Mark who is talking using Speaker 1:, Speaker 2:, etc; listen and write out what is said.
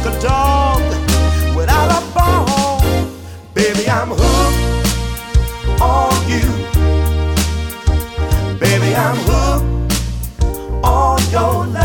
Speaker 1: like a dog without a bone. Baby, I'm hooked on you. Baby, I'm hooked on your love.